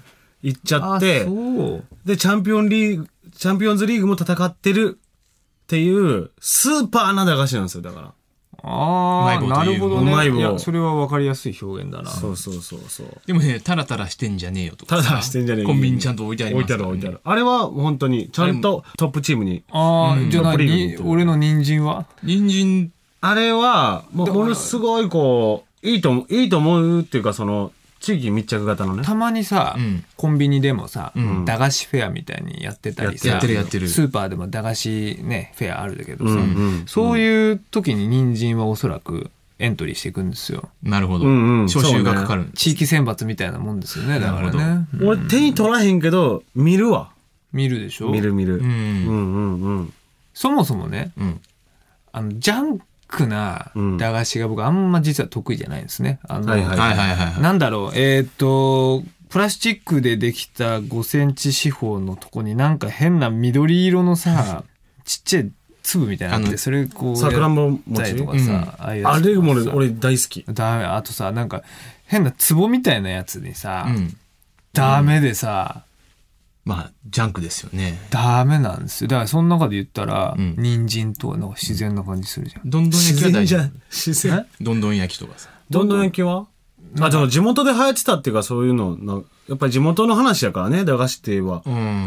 行っちゃって、でチャンピオンリーグ、チャンピオンズリーグも戦ってるっていうスーパーな駄菓子なんですよ。だから。 ああ、なるほどね。 うまい棒。 いや、それは分かりやすい表現だな。 そうそうそうそう。 でもね、タラタラしてんじゃねえよとか。 タラタラしてんじゃねえよ。 コンビニにちゃんと置いてありますからね。 置いてある置いてある。あれは本当にちゃんとトップチームに。 ああ、じゃあ何？俺の人参は？ 人参。 あれは、もうものすごいこう、いいと、いいと思うっていうか、その、地域密着型のね。 たまにさ、うん、コンビニでもさ、うん、駄菓子フェアみたいにやってたりさ、 やってるやってる。 スーパーでも駄菓子ね、フェアあるんだけどさ、うんうん、そういう時に人参はおそらくエントリーしていくんですよ。 なるほど。うんうん、招集がかかる、ね。 地域選抜みたいなもんですよね、だからね。 うん、俺手に取らへんけど、見るわ。 見るでしょ？ 見る見る。うん、うんうんうん。そもそもね、うん、あの、ジャンクな駄菓子が僕あんま実は得意じゃないんですね。あの、はいはいはいはい。なんだろう、えっと、プラスチックでできたごセンチ四方のとこになんか変な緑色のさ、ちっちゃい粒みたいなのあって、それこうさくらんぼ餅とかさ、うん、あ, あれも 俺, 俺大好き。 ダメ。あとさ、なんか変な壺みたいなやつにさ、うん、ダメでさ、 うん、まあジャンクですよね。 ダメなんですよ。だからその中で言ったら、うん、人参となんか自然な感じするじゃん。 どんどん焼きは大丈夫。自然。 どんどん焼きとかさ。 どんどん焼きは？あ、でも地元で流行ってたっていうか、そういうのな、やっぱり地元の話やからね、駄菓子って言えば。うんうんうん。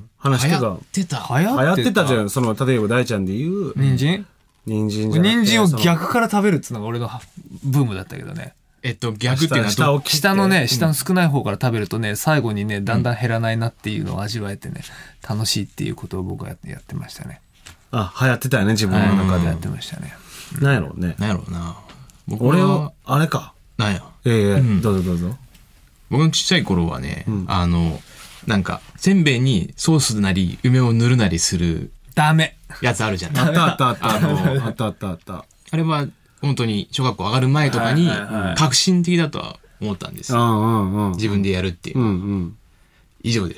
話とか。 流行ってた。 流行ってたじゃん。その、例えば大ちゃんで言う。 人参？ 人参じゃなくて。人参を逆から食べるっつうのが俺のブームだったけどね。 えっと、逆っていうのは下を下のね、下の少ない方から食べるとね、最後にね、だんだん減らないなっていうのを味わえてね、楽しいっていうことを僕はやってましたね。 あ、流行ってたよね、自分の中で。 やってましたね。 なんやろうね。 なんやろうな。 俺は、あれか。 なんや。 ええ、どうぞどうぞ。 僕のちっちゃい頃はね、あの、なんか、せんべいにソースなり、梅を塗るなりする。 ダメ。 やつあるじゃん。 あったあったあった。あったあったあった。 あれは、本当に小学校上がる前とかに革新的だとは思ったんですよ。自分でやるっていう。うんうん、以上です。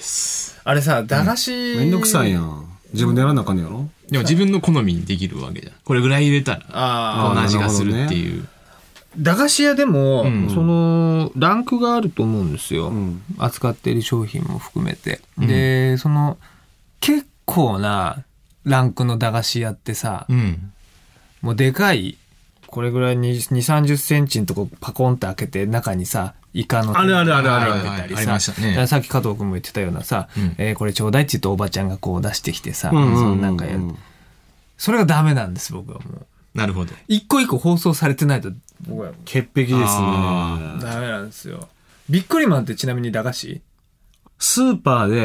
あれさ、駄菓子、 うん、めんどくさいやん。自分でやらなあかんねやろ。 でも自分の好みにできるわけじゃん。これぐらい入れたらこんな味がするっていう。 駄菓子屋でも、うん、そのランクがあると思うんですよ。うん、扱っている商品も含めて。うん、で、その結構なランクの駄菓子屋ってさ、うん、もうでかい。これぐらいにじゅう、さんじゅっセンチのとこパコンって開けて中にさイカのあるあるあるある入ってたりさ、ね、さっき加藤君も言ってたようなさ、うんえー、これちょうだいって言うとおばちゃんがこう出してきてさ、うんうんうんうん、そのなんかやるそれがダメなんです僕はもう。 なるほど。 一個一個放送されてないと僕は潔癖ですね。 ダメなんですよ。ビックリマンってちなみに駄菓子？ スーパーで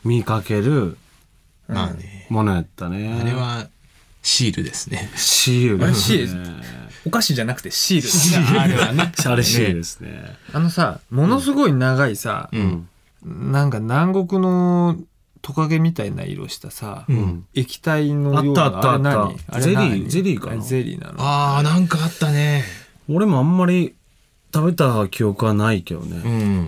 見かけるまあねものやったね。 あれはシールですね。 シールですね。 シールお菓子じゃなくてシールですね。 あれはね。 あれシールですね。 あのさ、ものすごい長いさ、うん、なんか南国のトカゲみたいな色したさ、うん、液体のようなあったあったあった。ゼリーゼリーかな。 ゼリーなの。 ああなんかあったね。 俺もあんまり食べた記憶はないけどね。 うん、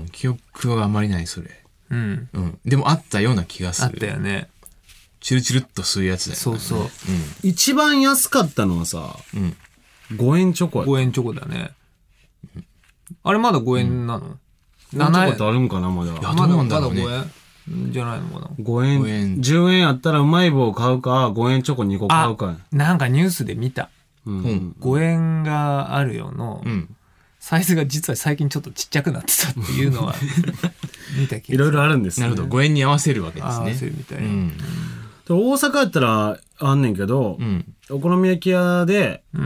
記憶はあんまりないそれ。うん、うん、でもあったような気がする。 あったよね。 チュルチュルっと吸うやつだよね。 そうそう。うん、 一番安かったのはさ、うん、ごえんチョコや。 ごえんチョコだね。あれまだごえんなの？ うん、ななえん。チョコってあるんかなまだ。いやどうなんだろうね。 まだごえんじゃないのかな。 ごえん、じゅうえんあったらうまい棒買うか、ごえんチョコにこ買うか。 なんかニュースで見た。うん、ごえんがあるよの、うん、サイズが実は最近ちょっとちっちゃくなってたっていうのは見た気が。 いろいろあるんですね。 なるほど。ごえんに合わせるわけですね。 合わせるみたいな。 うん大阪やったらあんねんけど、うん、お好み焼き屋で、うん、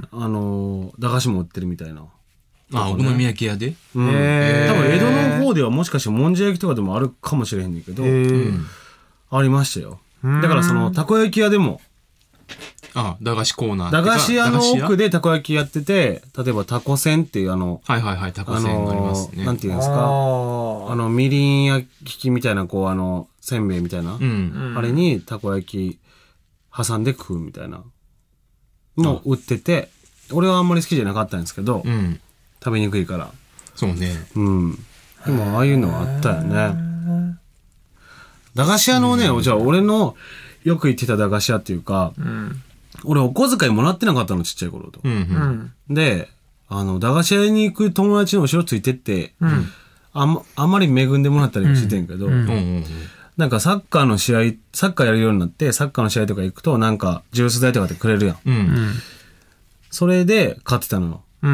あの駄菓子も売ってるみたいな。 あ、お好み焼き屋で、 うん、へ多分江戸の方ではもしかしてもんじゃ焼きとかでもあるかもしれへんねんけど、ありましたよ。だからそのたこ焼き屋でもあ駄菓子コーナー駄菓子屋の奥でたこ焼きやってて、例えばたこせんっていうあのはいはいはいたこせんありますね。 なんていうんですか、あのみりん焼きみたいなこうあのせんべいみたいな、うん、あれにたこ焼き挟んで食うみたいなの売ってて、俺はあんまり好きじゃなかったんですけど、うん、食べにくいから。 そうね。 うん。でもああいうのはあったよね。駄菓子屋のね、うん、じゃあ俺のよく行ってた駄菓子屋っていうか、うん、俺お小遣いもらってなかったのちっちゃい頃と。うんうん、で、あの駄菓子屋に行く友達の後ろついてって、うん、あん、あんまり恵んでもらったりもしてんけど、うんうんうんうんなんかサッカーの試合、サッカーやるようになって、サッカーの試合とか行くと、なんかジュース代とかでくれるやん。うん、それで買ってたの。うん、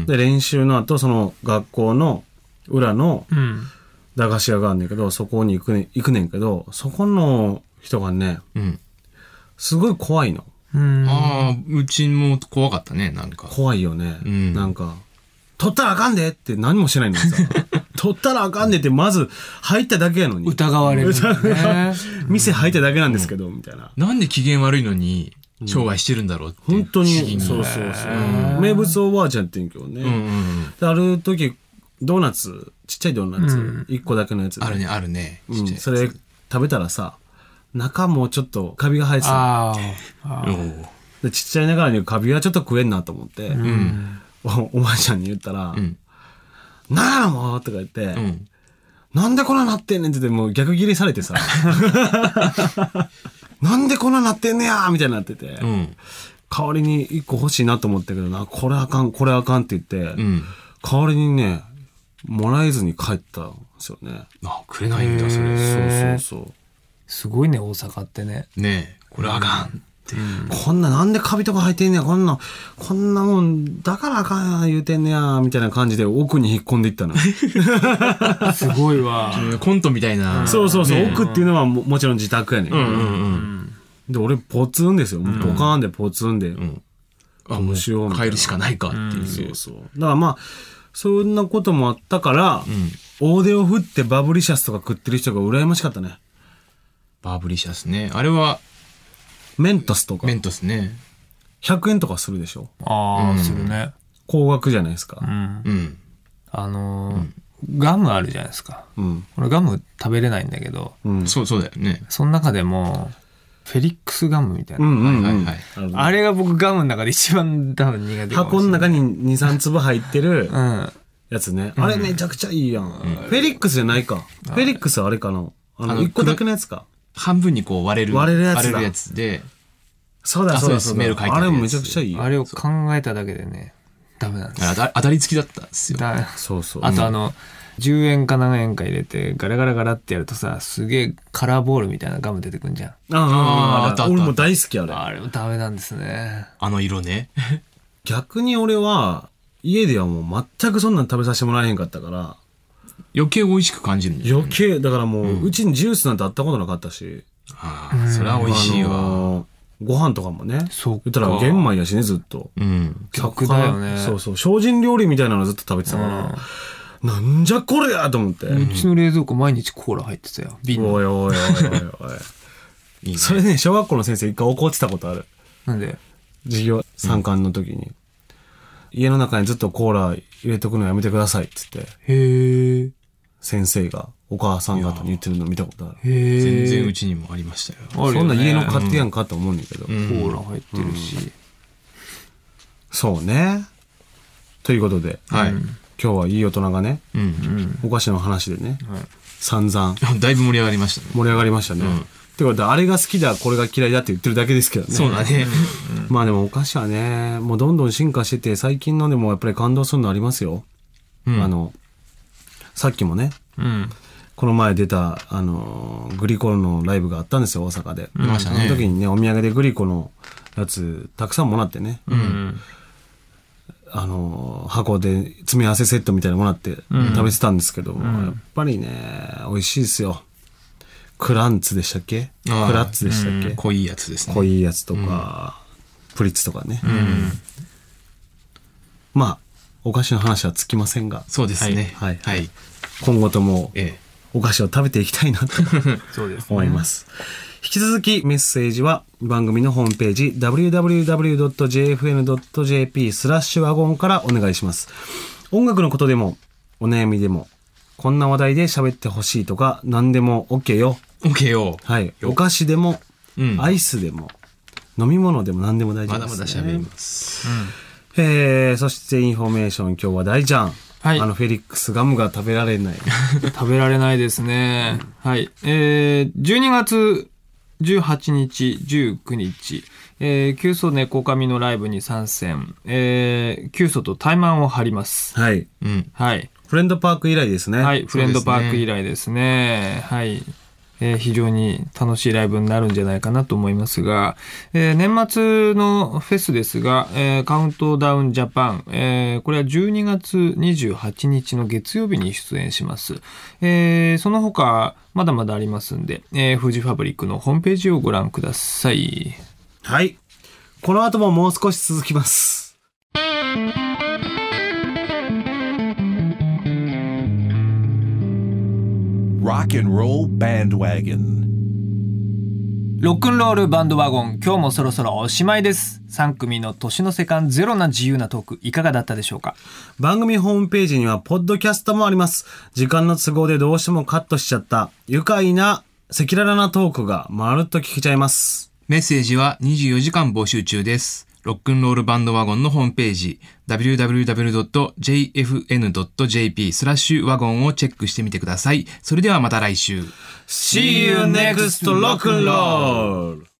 で、練習の後、その学校の裏の駄菓子屋があるんだけど、そこに行くね、行くねんけど、そこの人がね、うん、すごい怖いの。 うん、ああ、うちも怖かったね、なんか。 怖いよね。うん、なんか、取ったらあかんでって何もしてないのにさ。取ったらあかんねってまず入っただけやのに疑われる、ね、 店入っただけなんですけど、うん、みたいな。 なんで機嫌悪いのに商売してるんだろうって、 うん、本当にそうそうそう、名物おばあちゃんって言うんけどね、うんうんうん、ある時ドーナツちっちゃいドーナツ、うん、いっこだけのやつ、 あるねあるね、 うん、それ食べたらさ中もちょっとカビが生えてたでちっちゃいながらにカビはちょっと食えんなと思って、うん、お, おばあちゃんに言ったら、うんならもうとか言って、うん、なんでこんななってんねんって言ってもう逆ギレされてさなんでこんななってんねやみたいになってて、うん、代わりに一個欲しいなと思ったけどなこれあかんこれあかんって言って、うん、代わりにねもらえずに帰ったんですよね。 あくれないんだそれ。 そうそうそうすごいね大阪ってね。 ねえこれあかん、うんうん、こんななんでカビとか入ってんねやこんなこんなもんだからあかんや言うてんねやみたいな感じで奥に引っ込んでいったのすごいわコントみたいな、 そうそうそう、ね、奥っていうのは も, もちろん自宅やねん、うんうんうん、で俺ポツンですよ、うん、ポカーンでポツンで、うん、 あもう帰るしかないかっていう、うん、 そうそうだからまあそんなこともあったから、うん、大手を振ってバブリシャスとか食ってる人が羨ましかったね。 バブリシャスねあれはメントスとか。 メントスね。 ひゃくえんとかするでしょ。 ああ、うん、するね。 高額じゃないですか。 うん。うん、あのーうん、ガムあるじゃないですか。うん。俺ガム食べれないんだけど。 うん。そう、そうだよね。 その中でも、フェリックスガムみたいな。うんうんうん。はいはいはい。あれが僕ガムの中で一番多分苦手かもしれない。 箱の中にに、さんつぶ入ってるやつね。うん、あれめちゃくちゃいいやん。うん、フェリックスじゃないか。フェリックスはあれかな。あの、いっこだけのやつか。 半分にこう割れる割れるやつだ割れるやつでそうだそうだそうだあれめちゃくちゃいいあれを考えただけでねダメなんですあ当たり付きだったんですよそうそうあとあのじゅうえんか何円か入れてガラガラガラってやるとさすげえカラーボールみたいなガム出てくんじゃんあああった俺も大好きあれあれもダメなんですねあの色ね逆に俺は家ではもう全くそんなん食べさせてもらえへんかったから余計美味しく感じるんじゃない？ 余計だからもう、うん、うちにジュースなんてあったことなかったしああそれは美味しいわ、あのー、ご飯とかもねそう言ったら玄米やしねずっとうん逆だよねそうそう精進料理みたいなのずっと食べてたから、 なんじゃこれやと思って。 うちの冷蔵庫毎日コーラ入ってたよ。瓶の。 おいおいおいおいおい。いいね、それね、小学校の先生一回怒ってたことある。 なんで？ 授業参観の時に、うん、家の中にずっとコーラ入れとくのやめてくださいっつって。 へー。 先生がお母さん方に言ってるの見たことある。 へー。全然うちにもありましたよ。 あるよね、そんな家の勝手やんかと思うんだけど。 うん、コーラ入ってるし、うん。 そうね。ということで、 はい、 今日はいい大人がね、 うんうん、 お菓子の話でね、はい、散々。 だいぶ盛り上がりましたね。 盛り上がりましたね。うんってことはあれが好きだこれが嫌いだって言ってるだけですけどね。 そうだね。 まあでもお菓子はねもうどんどん進化してて最近のでもやっぱり感動するのありますよ。うん、あのさっきもね、うん、この前出たあのグリコのライブがあったんですよ大阪で。 出ましたね。 その時にねお土産でグリコのやつたくさんもらってね。うん、あの箱で詰め合わせセットみたいなのもらって食べてたんですけど、うん、やっぱりね美味しいですよ。クランツでしたっけ？クラッツでしたっけ？ うん、濃いやつですね。 濃いやつとか、うん、プリッツとかね、うん。まあお菓子の話はつきませんが、 そうですね。 はい。はいはい、今後ともお菓子を食べていきたいなと思います。引き続きメッセージは番組のホームページ ダブリューダブリューダブリュードットジェーエフエヌドットジェーピー スラッシュワゴンからお願いします。音楽のことでもお悩みでもこんな話題で喋ってほしいとか何でも OK よ。 OK よ。 はい。お菓子でも、うん、アイスでも飲み物でも何でも大丈夫です、ね。 まだまだ喋ります。 うん、えー、そしてインフォメーション今日は大ちゃん。はい。あのフェリックスガムが食べられない。 食べられないですね。うん、はい。えー、じゅうにがつじゅうはちにち、じゅうくにち、えー、キュウソネコカミのライブに参戦。えー、キュウソと対マンを張ります。 はい。 うん。はい。 フレンドパーク以来ですね。 はい。フレンドパーク以来ですね。はい。えー、非常に楽しいライブになるんじゃないかなと思いますが、えー、年末のフェスですが、えー、カウントダウンジャパン、えー、これはじゅうにがつにじゅうはちにちの月曜日に出演します。えー、その他まだまだありますんで、えー、フジファブリックのホームページをご覧ください。 はい。この後ももう少し続きます。 Rock and Roll Bandwagon。 ロックンロールバンドワゴン、今日もそろそろおしまいです。さん組の年の瀬感ゼロな自由なトークいかがだったでしょうか。 番組ホームページにはポッドキャストもあります。時間の都合でどうしてもカットしちゃった愉快な赤裸々なトークがまるっと聞けちゃいます。 メッセージはにじゅうよじかん募集中です。ロックンロールバンドワゴンのホームページ ダブリューダブリューダブリュードットジェイエフエヌドットジェーピー スラッシュワゴンをチェックしてみてください。それではまた来週。 See you next rock and roll!